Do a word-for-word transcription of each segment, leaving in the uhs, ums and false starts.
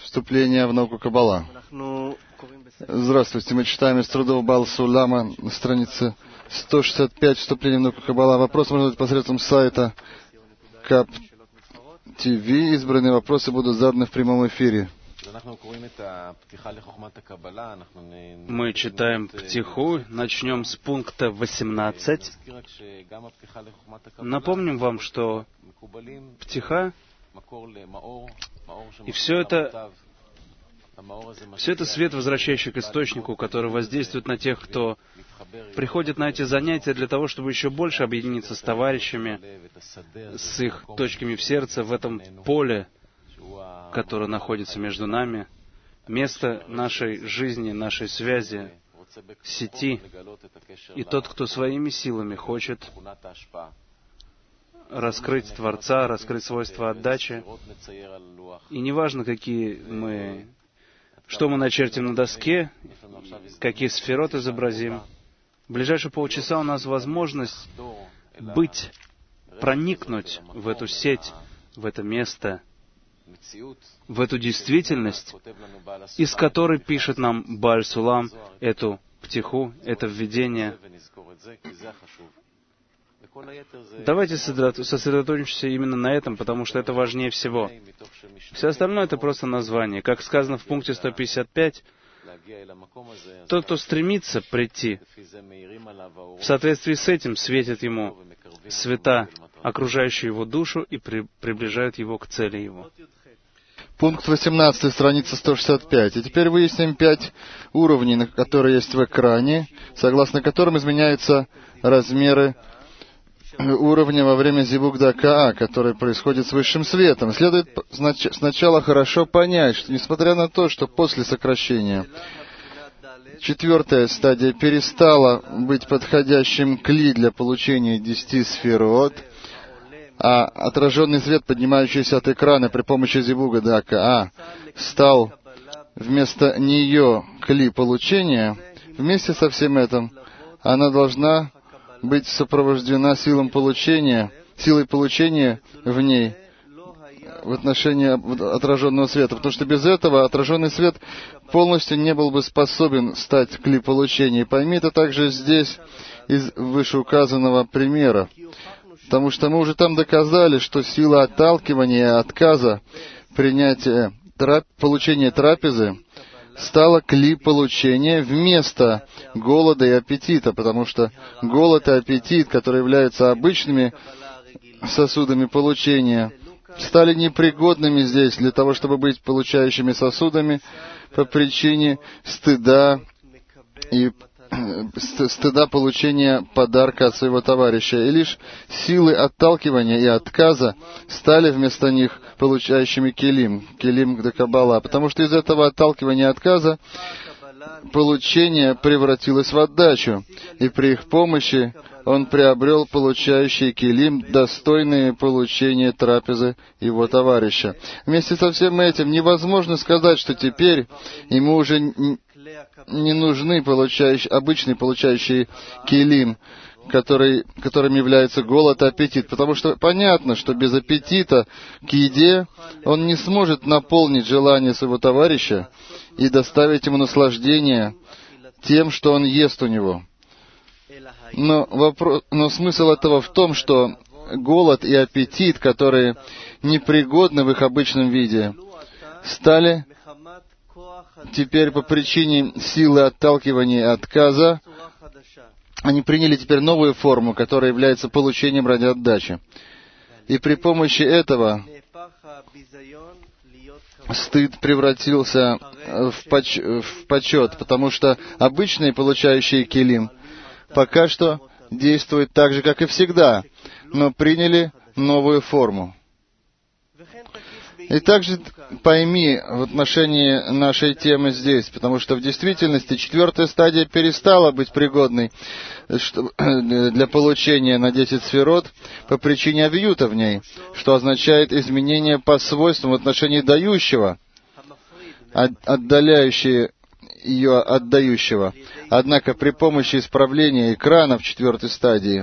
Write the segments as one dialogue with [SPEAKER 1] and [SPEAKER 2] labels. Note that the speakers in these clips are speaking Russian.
[SPEAKER 1] Вступление в науку Каббала. Здравствуйте, мы читаем из трудов Баал Сулама на странице сто шестьдесят пять, вступление в науку Каббала. Вопрос можно задать посредством сайта Каб ти ви. Избранные вопросы будут заданы в прямом эфире.
[SPEAKER 2] Мы читаем Птиху, начнем с пункта восемнадцать. Напомним вам, что Птиха и все это, все это свет, возвращающий к источнику, который воздействует на тех, кто приходит на эти занятия для того, чтобы еще больше объединиться с товарищами, с их точками в сердце, в этом поле, которое находится между нами, место нашей жизни, нашей связи, сети. И тот, кто своими силами хочет раскрыть Творца, раскрыть свойства отдачи. И неважно, какие мы, что мы начертим на доске, какие сферот изобразим, в ближайшие полчаса у нас возможность быть, проникнуть в эту сеть, в это место, в эту действительность, из которой пишет нам Бааль Сулам эту птиху, это введение. Давайте сосредоточимся именно на этом, потому что это важнее всего. Все остальное — это просто название. Как сказано в пункте сто пятьдесят пять, тот, кто стремится прийти, в соответствии с этим светит ему света, окружающие его душу, и при, приближают его к цели его.
[SPEAKER 1] Пункт восемнадцать, страница сто шестьдесят пять. И теперь выясним пять уровней, которые есть в экране, согласно которым изменяются размеры уровня во время зивук дака, который происходит с высшим светом. Следует сначала хорошо понять, что несмотря на то, что после сокращения четвертая стадия перестала быть подходящим кли для получения десяти сферот, а отраженный свет, поднимающийся от экрана при помощи зивуга дака, стал вместо нее кли получения, вместе со всем этим она должна быть сопровождена силой получения, силой получения в ней в отношении отраженного света, потому что без этого отраженный свет полностью не был бы способен стать кли получения. И пойми это также здесь из вышеуказанного примера, потому что мы уже там доказали, что сила отталкивания и отказа принятия трап, получения трапезы стало кли получения вместо голода и аппетита, потому что голод и аппетит, которые являются обычными сосудами получения, стали непригодными здесь для того, чтобы быть получающими сосудами по причине стыда и стыда получения подарка от своего товарища. И лишь силы отталкивания и отказа стали вместо них получающими келим, келим до Каббала. Потому что из этого отталкивания и отказа получение превратилось в отдачу, и при их помощи он приобрел получающий келим, достойные получения трапезы его товарища. Вместе со всем этим невозможно сказать, что теперь ему уже не нужны получающие, обычные получающие келим, который, которым является голод и аппетит. Потому что понятно, что без аппетита к еде он не сможет наполнить желание своего товарища и доставить ему наслаждение тем, что он ест у него. Но, вопрос, но смысл этого в том, что голод и аппетит, которые непригодны в их обычном виде, стали теперь по причине силы отталкивания и отказа, они приняли теперь новую форму, которая является получением ради отдачи. И при помощи этого стыд превратился в, поч... в почет, потому что обычные получающие келим пока что действуют так же, как и всегда, но приняли новую форму. И также пойми в отношении нашей темы здесь, потому что в действительности четвертая стадия перестала быть пригодной для получения на десять сферот по причине авиюта в ней, что означает изменение по свойствам в отношении дающего, отдаляющие ее отдающего. Однако при помощи исправления экрана в четвертой стадии,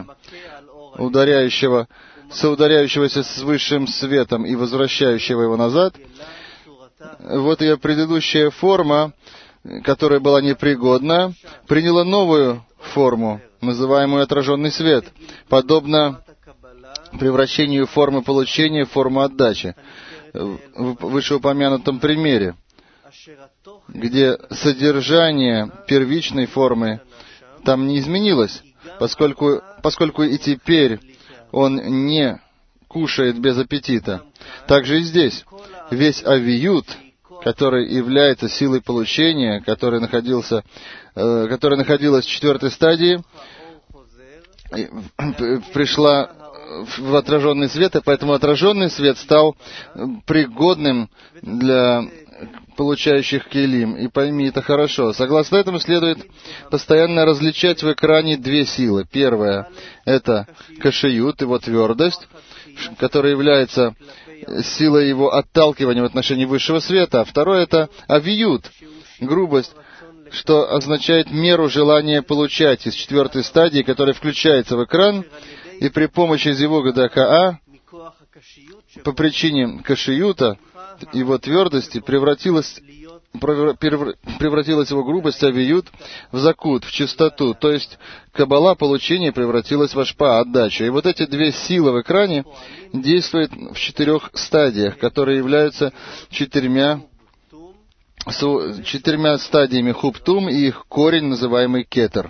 [SPEAKER 1] ударяющего, соударяющегося с высшим светом и возвращающего его назад, вот ее предыдущая форма, которая была непригодна, приняла новую форму, называемую отраженный свет, подобно превращению формы получения в форму отдачи. В вышеупомянутом примере, где содержание первичной формы там не изменилось, поскольку, поскольку и теперь он не кушает без аппетита. Также и здесь весь авиют, который является силой получения, который находился, э, которая находилась в четвертой стадии, пришла в отраженный свет, и поэтому отраженный свет стал пригодным для получающих келим. И пойми это хорошо. Согласно этому следует постоянно различать в экране две силы. Первая — это кашиют, его твердость, которая является силой его отталкивания в отношении высшего света. А второе — это авиют, грубость, что означает меру желания получать из четвертой стадии, которая включается в экран, и при помощи зивуга дака по причине кашиюта, его твердости, превратилась, превратилась его грубость, авиют, в закут, в чистоту. То есть каббала получения превратилась в ашпа, отдачу. И вот эти две силы в экране действуют в четырех стадиях, которые являются четырьмя, четырьмя стадиями хуптум и их корень, называемый кетер.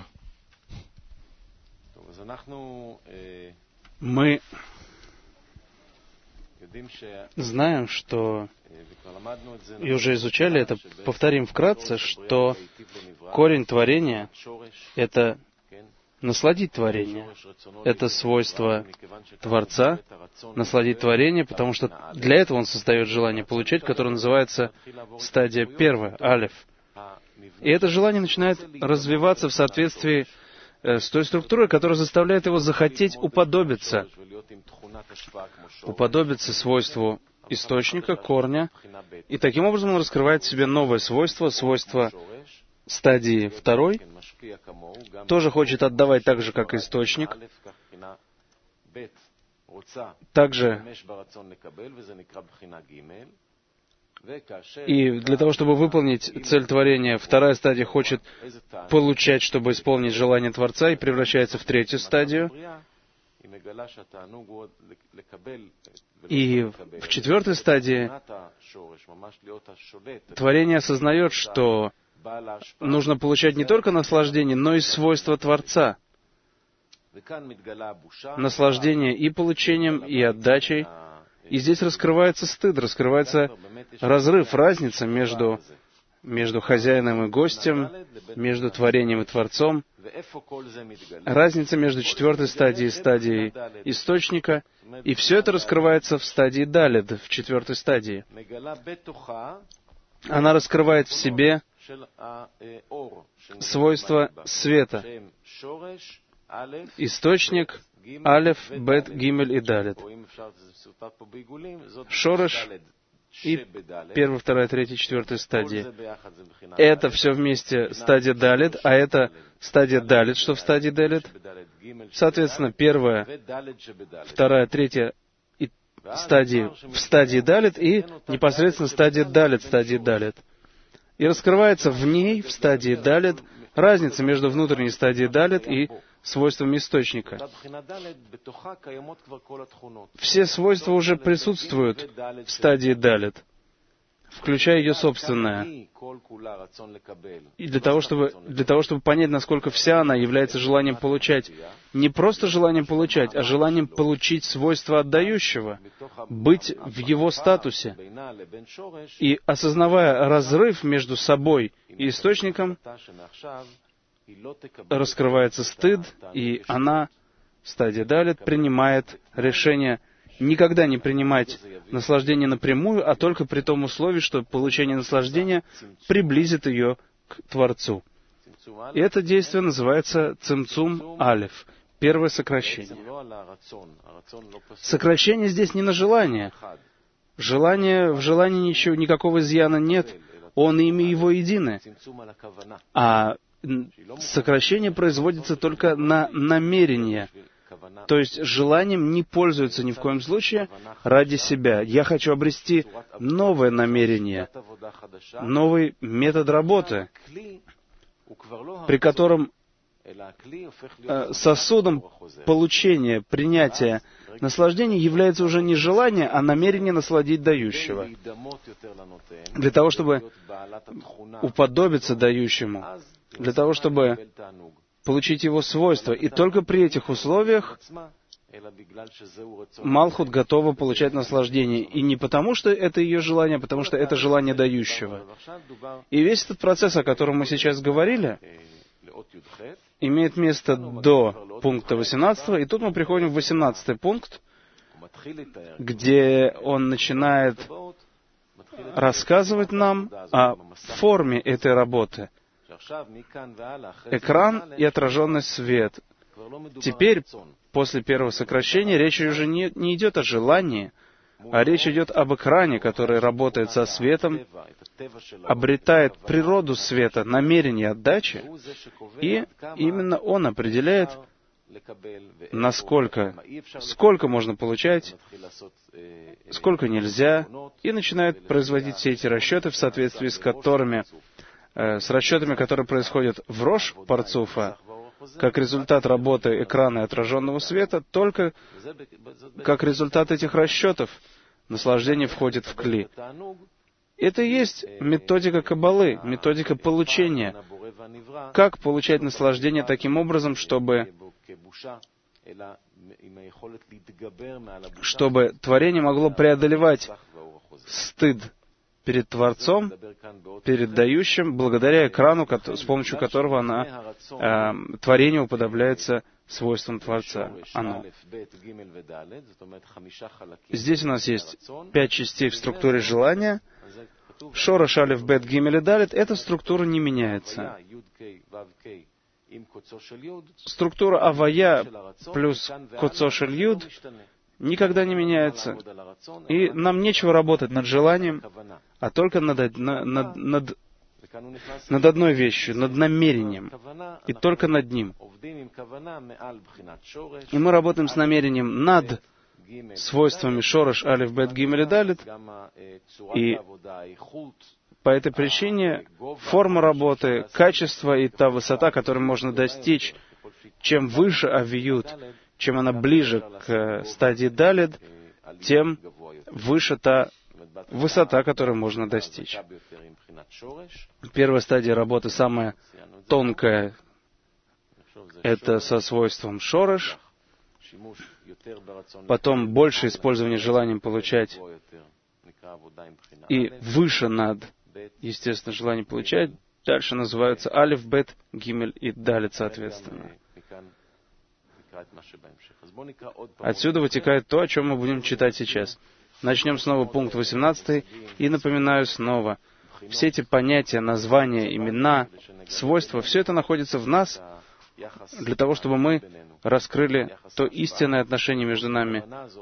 [SPEAKER 2] Мы знаем, что, и уже изучали это, повторим вкратце, что корень творения — это насладить творение. Это свойство Творца — насладить творение, потому что для этого Он создает желание получать, которое называется стадия первая, алеф. И это желание начинает развиваться в соответствии с той структурой, которая заставляет его захотеть уподобиться, уподобиться свойству источника, корня, и таким образом он раскрывает в себе новое свойство, свойство стадии второй, тоже хочет отдавать так же, как и источник, также и для того, чтобы выполнить цель творения, вторая стадия хочет получать, чтобы исполнить желание Творца, и превращается в третью стадию. И в четвертой стадии творение осознает, что нужно получать не только наслаждение, но и свойства Творца. Наслаждение и получением, и отдачей. И здесь раскрывается стыд, раскрывается разрыв, разница между, между хозяином и гостем, между творением и Творцом, разница между четвертой стадией и стадией источника, и все это раскрывается в стадии далед, в четвертой стадии. Она раскрывает в себе свойства света, источник, алеф, бет, гимель и далед. Шореш и первая, вторая, третья, четвертая стадии. Это все вместе стадия далед, а это стадия далед, что в стадии далед. Соответственно, первая, вторая, третья и стадии в стадии далед и непосредственно стадия далед, стадии далед. И раскрывается в ней, в стадии далед, разница между внутренней стадией далед и свойствами источника. Все свойства уже присутствуют в стадии далед, включая ее собственное. И для того, чтобы, для того, чтобы понять, насколько вся она является желанием получать, не просто желанием получать, а желанием получить свойства отдающего, быть в его статусе. И осознавая разрыв между собой и источником, раскрывается стыд, и она, стадия далед, принимает решение никогда не принимать наслаждение напрямую, а только при том условии, что получение наслаждения приблизит ее к Творцу. И это действие называется цимцум алеф, первое сокращение. Сокращение здесь не на желание. Желание, в желании ничего, никакого изъяна нет, он и имя его едины. А сокращение производится только на намерение, То есть желанием не пользуются ни в коем случае ради себя. Я хочу обрести новое намерение, новый метод работы, при котором сосудом получения, принятия наслаждения является уже не желание, а намерение насладить дающего. Для того, чтобы уподобиться дающему, для того, чтобы получить его свойства. И только при этих условиях Малхут готова получать наслаждение. И не потому, что это ее желание, а потому, что это желание дающего. И весь этот процесс, о котором мы сейчас говорили, имеет место до пункта восемнадцатого, и тут мы приходим в восемнадцатый пункт, где он начинает рассказывать нам о форме этой работы. Экран и отраженный свет. Теперь, после первого сокращения, речь уже не, не идет о желании, а речь идет об экране, который работает со светом, обретает природу света, намерение отдачи, и именно он определяет, насколько, сколько можно получать, сколько нельзя, и начинает производить все эти расчеты, в соответствии с которыми, э, с расчетами, которые происходят в Рош Парцуфа, как результат работы экрана и отраженного света, только как результат этих расчетов наслаждение входит в кли. Это и есть методика Каббалы, методика получения. Как получать наслаждение таким образом, чтобы, чтобы творение могло преодолевать стыд перед Творцом, перед дающим, благодаря экрану, с помощью которого она, э, творение уподобляется свойствам Творца. Оно. Здесь у нас есть пять частей в структуре желания. Шорош, алеф, бет, гимель и далет. Эта структура не меняется. Структура авая плюс коцо шель юд никогда не меняется. И нам нечего работать над желанием, а только над, над, над, над одной вещью, над намерением. И только над ним. И мы работаем с намерением над свойствами шорош, алеф, бет, гимель и далет. И по этой причине форма работы, качество и та высота, которую можно достичь, чем выше авиют, чем она ближе к стадии далет, тем выше та высота, которую можно достичь. Первая стадия работы, самая тонкая, это со свойством шорош. Потом больше использование желанием получать и выше над, естественно, желанием получать. Дальше называются алиф, бет, гимель и далет, соответственно. Отсюда вытекает то, о чем мы будем читать сейчас. Начнем снова пункт восемнадцатый, и напоминаю снова. Все эти понятия, названия, имена, свойства, все это находится в нас, для того, чтобы мы раскрыли то истинное отношение между нами,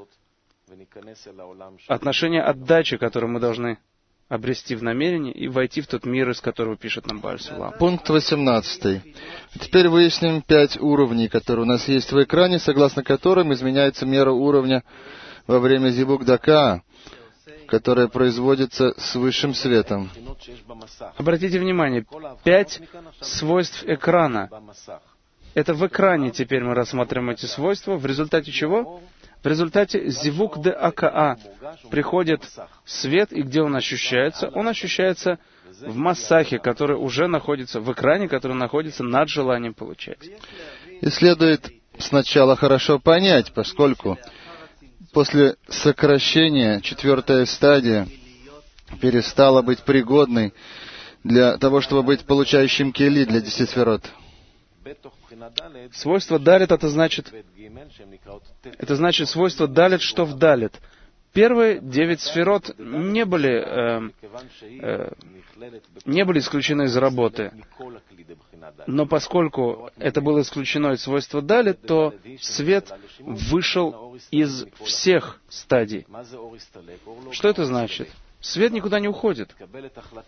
[SPEAKER 2] отношение отдачи, которое мы должны обрести в намерении и войти в тот мир, из которого пишет нам Бааль Сулам.
[SPEAKER 1] Пункт восемнадцатый. Теперь выясним пять уровней, которые у нас есть в экране, согласно которым изменяется мера уровня во время зибук дака, которая производится с высшим светом.
[SPEAKER 2] Обратите внимание, пять свойств экрана. Это в экране теперь мы рассматриваем эти свойства, в результате чего? В результате зивук де акаа приходит свет, и где он ощущается? Он ощущается в массахе, который уже находится, в экране, который находится над желанием получать.
[SPEAKER 1] И следует сначала хорошо понять, поскольку после сокращения четвертая стадия перестала быть пригодной для того, чтобы быть получающим кели для десяти сферот.
[SPEAKER 2] Свойство далит, это значит, это значит свойство далит, что в далит. Первые девять сферот не были, э, э, не были исключены из работы. Но поскольку это было исключено из свойства далит, то свет вышел из всех стадий. Что это значит? Свет никуда не уходит.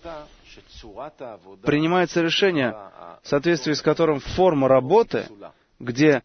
[SPEAKER 2] Принимается решение, в соответствии с которым форма работы, где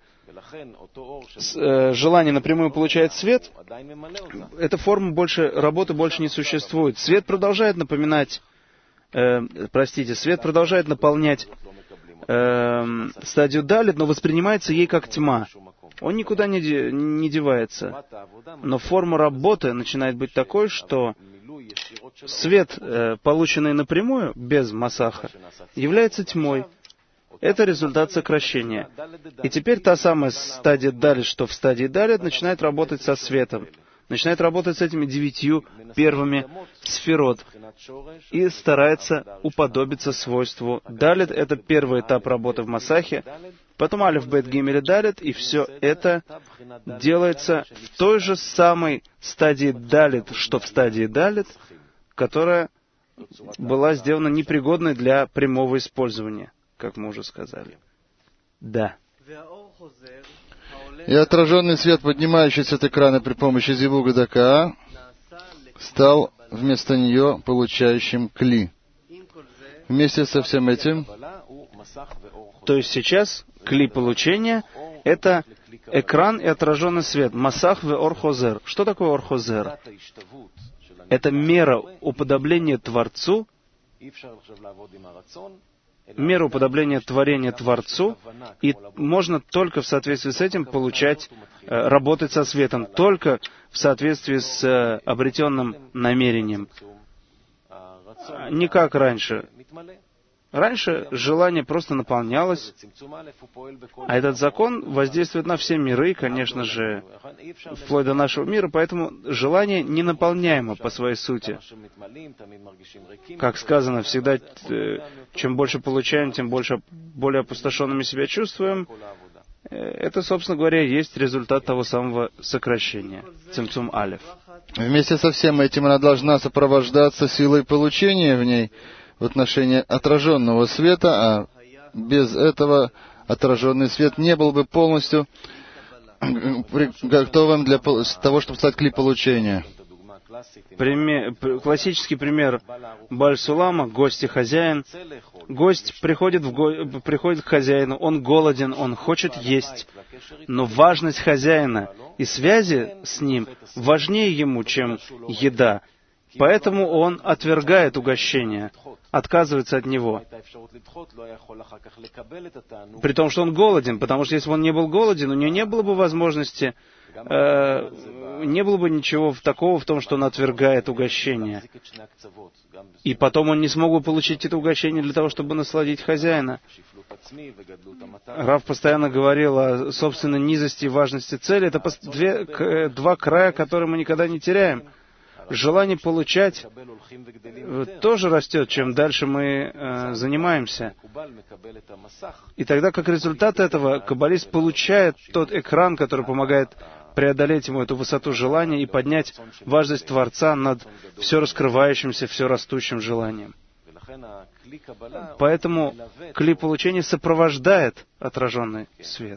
[SPEAKER 2] желание напрямую получает свет, эта форма больше, работы больше не существует. Свет продолжает напоминать, э, простите, свет продолжает наполнять э, стадию далит, но воспринимается ей как тьма. Он никуда не, де, не девается. Но форма работы начинает быть такой, что свет, э, полученный напрямую, без масаха, является тьмой. Это результат сокращения. И теперь та самая стадия далит, что в стадии далит, начинает работать со светом. Начинает работать с этими девятью первыми сферот. И старается уподобиться свойству далит. Это первый этап работы в масахе. Потом алиф, бет, гимель, далит. И все это делается в той же самой стадии далит, что в стадии далит, которая была сделана непригодной для прямого использования, как мы уже сказали. Да.
[SPEAKER 1] И отраженный свет, поднимающийся от экрана при помощи зивуга дака, стал вместо нее получающим кли. Вместе со всем этим...
[SPEAKER 2] То есть сейчас кли получения — это экран и отраженный свет. Масах ве орхозер. Что такое орхозер? Это мера уподобления Творцу, мера уподобления творения Творцу, и можно только в соответствии с этим получать, э, работать со светом, только в соответствии с э, обретенным намерением. Не как раньше. Раньше желание просто наполнялось, а этот закон воздействует на все миры, конечно же, вплоть до нашего мира, поэтому желание не наполняемо по своей сути. Как сказано, всегда, чем больше получаем, тем больше, более опустошенными себя чувствуем. Это, собственно говоря, есть результат того самого сокращения. Цимцум алиф.
[SPEAKER 1] Вместе со всем этим она должна сопровождаться силой получения в ней в отношении отраженного света, а без этого отраженный свет не был бы полностью готовым для того, чтобы стать кли получения.
[SPEAKER 2] Пример, классический пример Баль-Сулама, гость и хозяин. Гость приходит, в го, приходит к хозяину, он голоден, он хочет есть, но важность хозяина и связи с ним важнее ему, чем еда. Поэтому он отвергает угощение, отказывается от него. При том, что он голоден, потому что если бы он не был голоден, у него не было бы возможности, э, не было бы ничего такого в том, что он отвергает угощение. И потом он не смог бы получить это угощение для того, чтобы насладить хозяина. Рав постоянно говорил о собственной низости и важности цели. Это две, два края, которые мы никогда не теряем. Желание получать тоже растет, чем дальше мы э, занимаемся. И тогда, как результат этого, каббалист получает тот экран, который помогает преодолеть ему эту высоту желания и поднять важность Творца над все раскрывающимся, все растущим желанием. Поэтому кли получения сопровождает отраженный свет.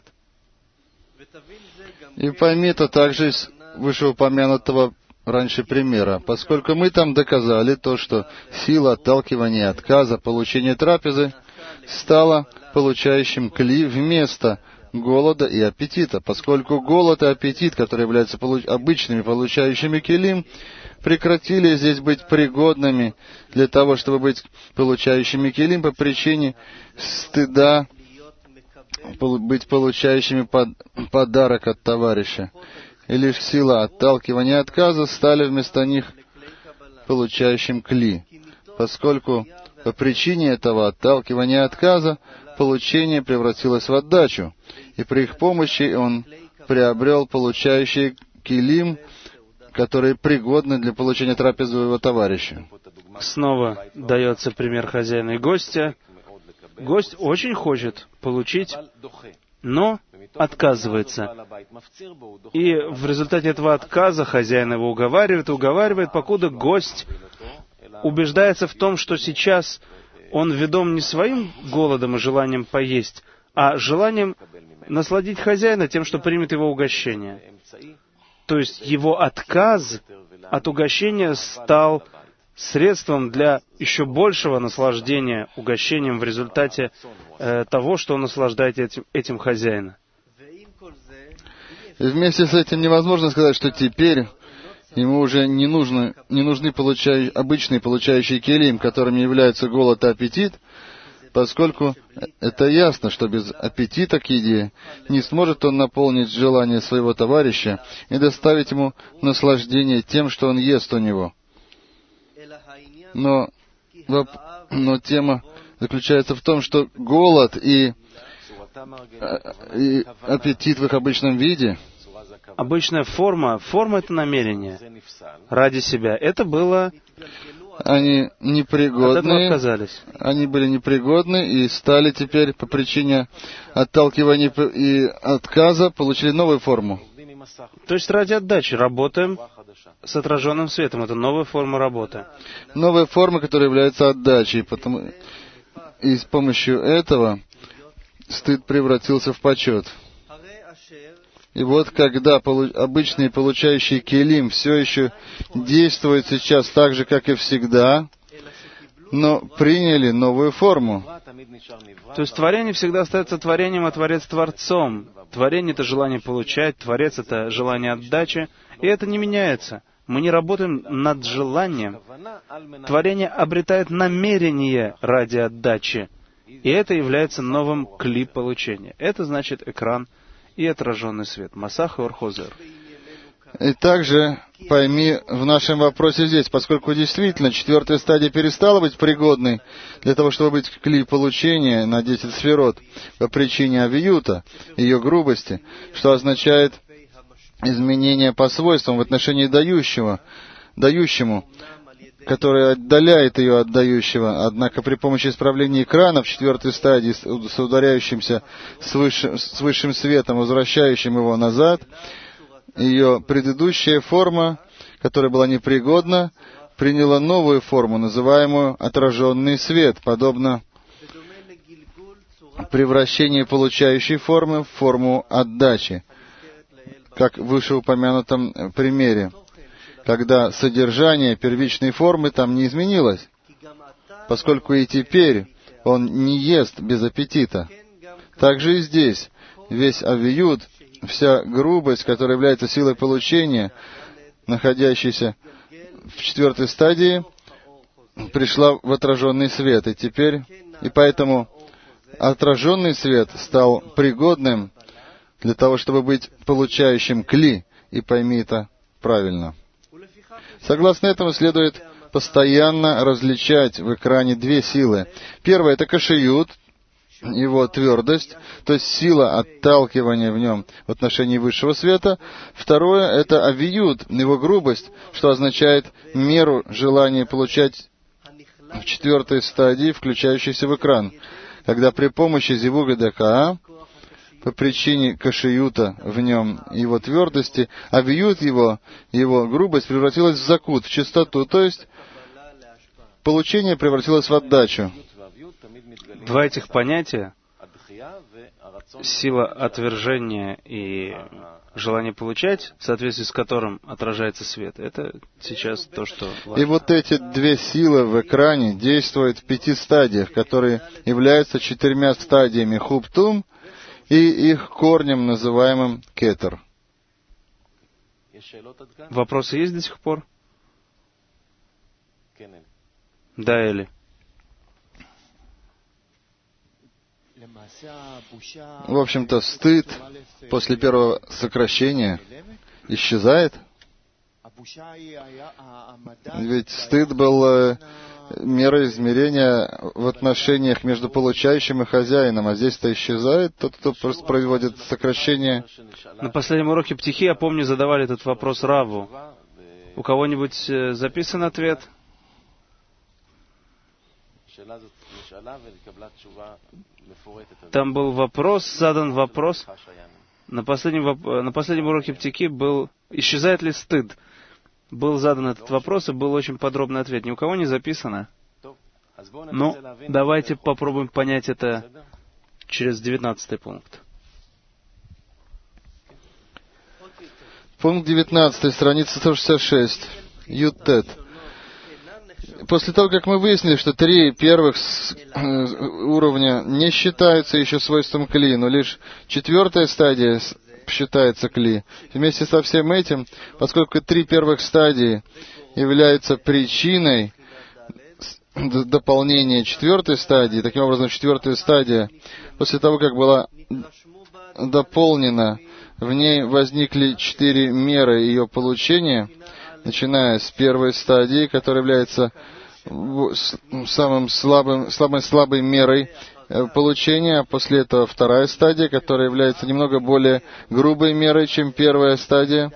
[SPEAKER 1] И пойми это также из вышеупомянутого раньше примера, поскольку мы там доказали то, что сила отталкивания, отказа, получения трапезы стала получающим кли вместо голода и аппетита, поскольку голод и аппетит, которые являются получ... обычными получающими килим, прекратили здесь быть пригодными для того, чтобы быть получающими килим по причине стыда, быть получающими под... подарок от товарища. И лишь сила отталкивания и отказа стали вместо них получающим кли, поскольку по причине этого отталкивания и отказа получение превратилось в отдачу, и при их помощи он приобрел получающий килим, которые пригодны для получения трапезы у его товарища.
[SPEAKER 2] Снова дается пример хозяина и гостя. Гость очень хочет получить, но отказывается. И в результате этого отказа хозяин его уговаривает, уговаривает, покуда гость убеждается в том, что сейчас он ведом не своим голодом и желанием поесть, а желанием насладить хозяина тем, что примет его угощение. То есть его отказ от угощения стал средством для еще большего наслаждения угощением в результате э, того, что он наслаждает этим, этим хозяина.
[SPEAKER 1] И вместе с этим невозможно сказать, что теперь ему уже не, нужно, не нужны получай, обычные получающие келим, которыми являются голод и аппетит, поскольку это ясно, что без аппетита к еде не сможет он наполнить желание своего товарища и доставить ему наслаждение тем, что он ест у него. Но, но тема заключается в том, что голод и, и аппетит в их обычном виде,
[SPEAKER 2] обычная форма, форма — это намерение ради себя. Это было...
[SPEAKER 1] Они непригодны, они были непригодны и стали теперь по причине отталкивания и отказа, получили новую форму.
[SPEAKER 2] То есть ради отдачи работаем с отраженным светом. Это новая форма работы.
[SPEAKER 1] Новая форма, которая является отдачей. Потому... И с помощью этого стыд превратился в почет. И вот когда полу... обычные получающие келим все еще действуют сейчас так же, как и всегда, но приняли новую форму.
[SPEAKER 2] То есть творение всегда остается творением, а Творец — Творцом. Творение — это желание получать, Творец — это желание отдачи, и это не меняется. Мы не работаем над желанием. Творение обретает намерение ради отдачи, и это является новым кли получения. Это значит экран и отраженный свет. Масах и Орхозер.
[SPEAKER 1] И также пойми в нашем вопросе здесь, поскольку действительно четвертая стадия перестала быть пригодной для того, чтобы быть кли получения на десять сферот по причине авиюта, ее грубости, что означает изменение по свойствам в отношении дающего, дающему, которое отдаляет ее от дающего. Однако при помощи исправления экрана в четвертой стадии с ударяющимся с высшим, с высшим светом, возвращающим его назад, ее предыдущая форма, которая была непригодна, приняла новую форму, называемую отраженный свет, подобно превращению получающей формы в форму отдачи, как в вышеупомянутом примере, когда содержание первичной формы там не изменилось, поскольку и теперь он не ест без аппетита. Также и здесь весь авиют, вся грубость, которая является силой получения, находящейся в четвертой стадии, пришла в отраженный свет. И теперь, и поэтому отраженный свет стал пригодным для того, чтобы быть получающим кли, и пойми это правильно. Согласно этому следует постоянно различать в экране две силы. Первая — это кашиют, его твердость, то есть сила отталкивания в нем в отношении высшего света. Второе — это авиют, его грубость, что означает меру желания получать в четвертой стадии, включающейся в экран, когда при помощи зивуга ДКА, по причине кашиюта в нем, его твердости, авиют его, его грубость превратилась в закут, в чистоту, то есть получение превратилось в отдачу.
[SPEAKER 2] Два этих понятия, сила отвержения и желание получать, в соответствии с которым отражается свет, это сейчас то, что важно.
[SPEAKER 1] И вот эти две силы в экране действуют в пяти стадиях, которые являются четырьмя стадиями хуптум и их корнем, называемым кетер.
[SPEAKER 2] Вопросы есть до сих пор? Да, Эли.
[SPEAKER 1] В общем-то, стыд после первого сокращения исчезает. Ведь стыд был мерой измерения в отношениях между получающим и хозяином, а здесь-то исчезает тот, кто просто производит сокращение.
[SPEAKER 2] На последнем уроке Птихи, я помню, задавали этот вопрос Раву. У кого-нибудь записан ответ? Там был вопрос, задан вопрос. На последнем, на последнем уроке Птихи был, исчезает ли стыд? Был задан этот вопрос, и был очень подробный ответ. Ни у кого не записано. Ну, давайте попробуем понять это через девятнадцатый пункт.
[SPEAKER 1] Пункт девятнадцатый, страница сто шестьдесят шесть. Ютет. После того, как мы выяснили, что три первых уровня не считаются еще свойством кли, но лишь четвертая стадия считается кли. Вместе со всем этим, поскольку три первых стадии являются причиной дополнения четвертой стадии, таким образом, четвертая стадия, после того, как была дополнена, в ней возникли четыре меры ее получения, начиная с первой стадии, которая является самым слабым, самой слабой мерой получения, а после этого вторая стадия, которая является немного более грубой мерой, чем первая стадия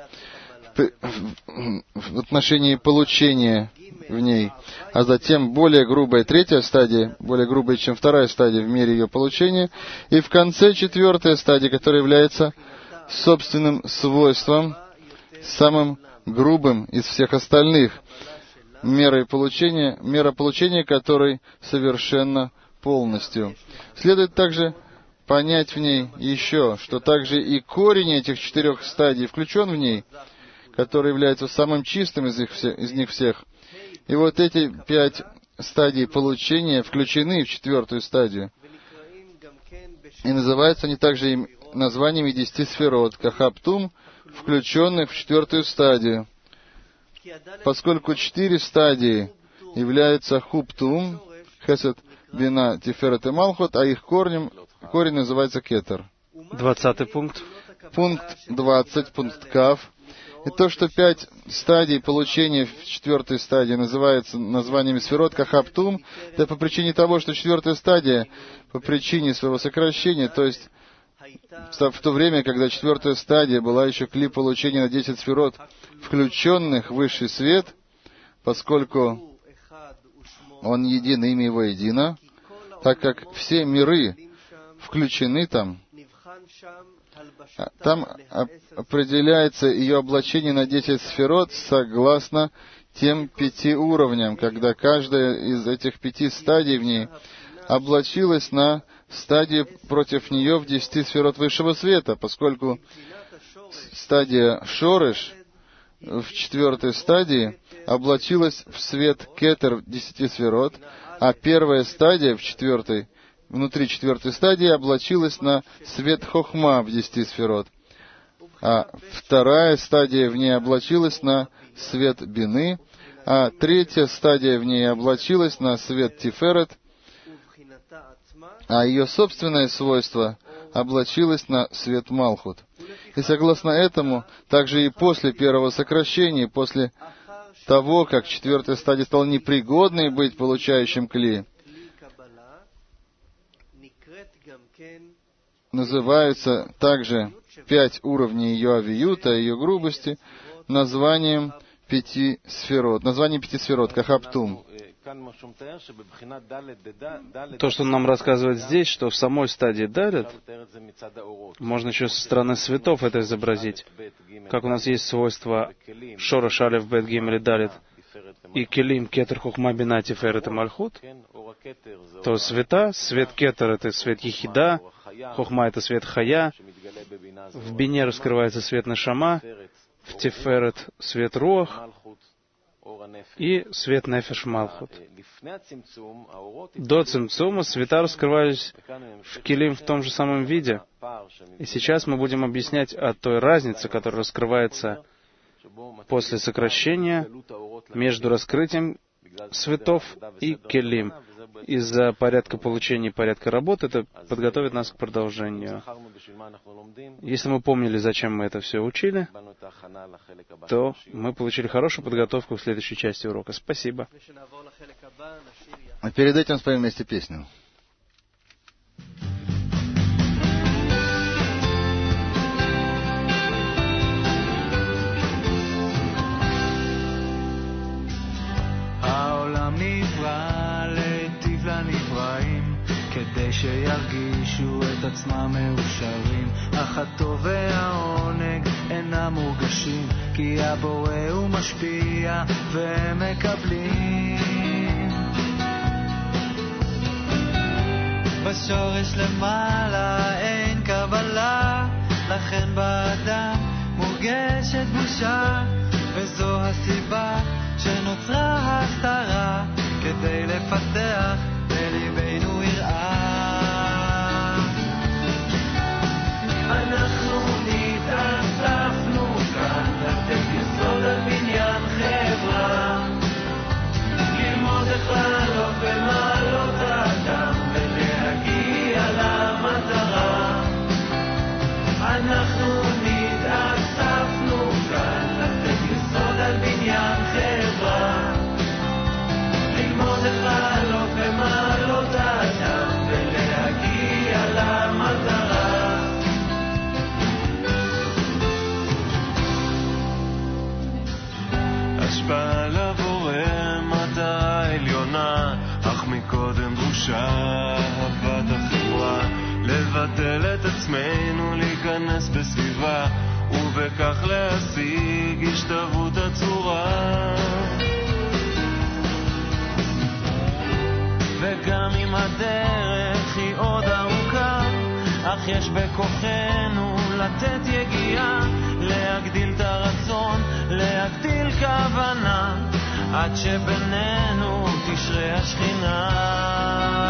[SPEAKER 1] в отношении получения в ней, а затем более грубая третья стадия, более грубая, чем вторая стадия в мере ее получения, и в конце четвертая стадия, которая является собственным свойством, самым грубым из всех остальных, мерой получения, мера получения которой совершенно полностью. Следует также понять в ней еще, что также и корень этих четырех стадий включен в ней, который является самым чистым из, их, из них всех. И вот эти пять стадий получения включены в четвертую стадию. И называются они также и названиями десяти сферот, кахаптум, включенных в четвертую стадию. Поскольку четыре стадии являются хуптум, хесед, бина, тиферет и малхут, а их корнем, корень называется кетер.
[SPEAKER 2] Двадцатый пункт.
[SPEAKER 1] Пункт двадцать, пункт кав. И то, что пять стадий получения в четвертой стадии называются названиями сферот кахаптум, это по причине того, что четвертая стадия, по причине своего сокращения, то есть в то время, когда четвертая стадия была еще кли получения на десять сферот, включенных в высший свет, поскольку он един, имя его едино, так как все миры включены там, там определяется ее облачение на десять сферот согласно тем пяти уровням, когда каждая из этих пяти стадий в ней облачилась на стадию против нее в десяти сферот высшего света, поскольку стадия Шореш в четвертой стадии облачилась в свет Кетер десяти сферот, а первая стадия в четвертой, внутри четвертой стадии облачилась на свет Хохма в десяти сферот, а вторая стадия в ней облачилась на свет Бины, а третья стадия в ней облачилась на свет Тиферет, а ее собственное свойство облачилось на свет Малхут. И согласно этому, также и после первого сокращения, после того, как четвертая стадия стала непригодной быть получающим кли, называются также пять уровней ее авиюта, ее грубости, названием пяти сферот, названием пяти сферот, кахаптум.
[SPEAKER 2] То, что он нам рассказывает здесь, что в самой стадии Далет, можно еще со стороны светов это изобразить. Как у нас есть свойства Шорош, Алеф, Бет, Гимель и Далет, и Келим, Кетер, Хохма, Бина, Тиферет и Мальхут, то света, свет Кетер — это свет Ехида, Хохма — это свет Хая, в Бине раскрывается свет Нешама, в Тиферет — свет Руах, и свет Нефеш Малхут. До цимцума света раскрывались в Келим в том же самом виде. И сейчас мы будем объяснять о той разнице, которая раскрывается после сокращения между раскрытием светов и Келим. Из-за порядка получения и порядка работы это подготовит нас к продолжению. Если мы помнили, зачем мы это все учили, то мы получили хорошую подготовку к следующей части урока. Спасибо.
[SPEAKER 1] А перед этим споем вместе песню.
[SPEAKER 3] כדי שירגישו את עצמם מאושרים, אך הטוב והעונג אינם מורגשים, כי הבורא הוא משפיע והם מקבלים. בשורש למעלה אין קבלה, לכן באדם מורגשת בושה, וזו הסיבה שנוצרה הסתרה, כדי לפתח בליבנו יראה. אנחנו נבחרים
[SPEAKER 4] קודם דרושה אהבת החברה, לבטל את עצמנו, להיכנס בסביבה, ובכך להשיג השתוות הצורה. וגם אם הדרך היא עוד ארוכה, אך יש בכוחנו לתת יגיעה, להגדיל את הרצון, להגדיל כוונה, עד שבינינו תשרה השכינה.